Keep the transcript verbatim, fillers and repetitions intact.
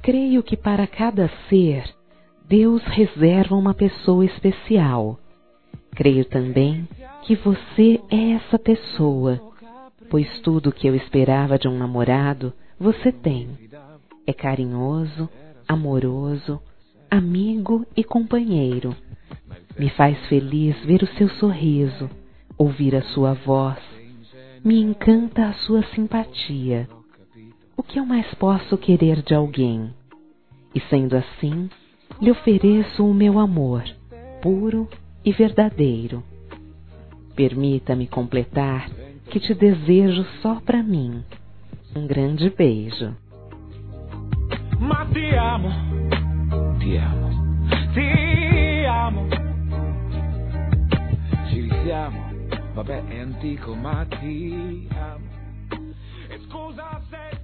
Creio que para cada ser, Deus reserva uma pessoa especial. Creio também que você é essa pessoa, pois tudo que eu esperava de um namorado, você tem. É carinhoso, amoroso, amigo e companheiro. Me faz feliz ver o seu sorriso, ouvir a sua voz. Me encanta a sua simpatia. O que eu mais posso querer de alguém? E sendo assim, lhe ofereço o meu amor, puro e verdadeiro. Permita-me completar que te desejo só pra mim. Um grande beijo. Ma ti amo, ti amo, ti amo. Ci siamo, vabbè è antico ma ti amo. E scusa se